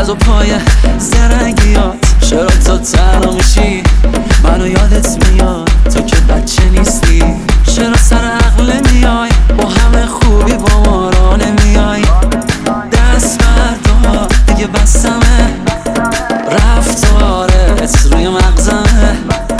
از و پای زرنگیات. چرا تو تنها میشی منو یادت میاد تو که بچه نیستی؟ چرا سر عقل میای با همه خوبی با ما را نمیای؟ دست بردار دیگه بسمه رفتارت روی مغزمه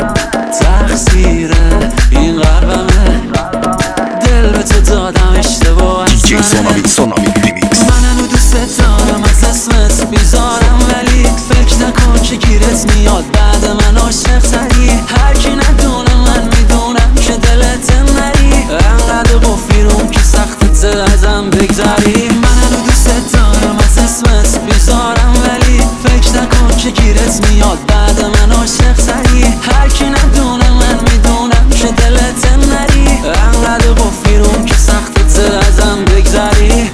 تقصیره این قلبمه دل به تو دادم اشتباه از من هنو دوست دارم از اسمت بیزارم ولی فکر نکن که گیرت میاد بعد من عاشق تری هر کی ندونه من میدونم که دلت نری انقدر قفیرم که سختت ازم بگذری من هنو دوست دارم از اسمت بیزارم ولی فکر نکن که گیرت میاد بعد من عاشق تری هر کی ندونه من میدونم که دلت نری انقدر قفیرم که سختت ازم بگذری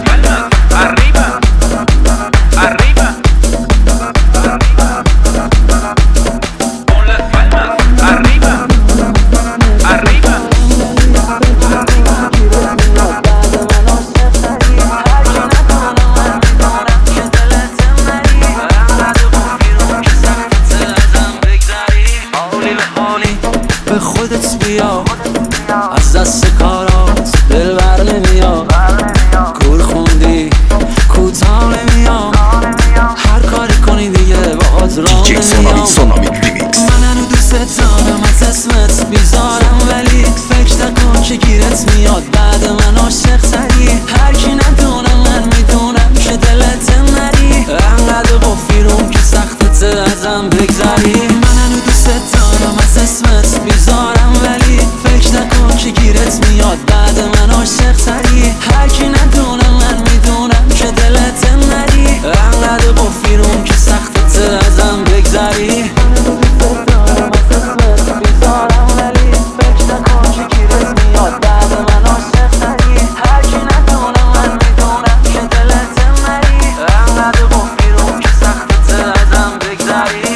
به خودت بیا از دست کارات دل بر نمیاد کور خوندی کوتاه نمیام هر کاری کنی دیگه باهات راه نمیام من هنو دوست دارم از اسمت بیزارم ولی فکر نکن که گیرت میاد بعد من عاشق تری هر کی ندونه من میدونم که دلت نری انقدر قفیرم که سختت ازم بگذری من هنو دوست دارم از اسمت بیزارم ولی فکر نکن که گیرت میاد بعد من عاشق تری هر کی ندونه من میدونم که دلت نری انقدر قفیرم که سختت ازم بگذری Sorry.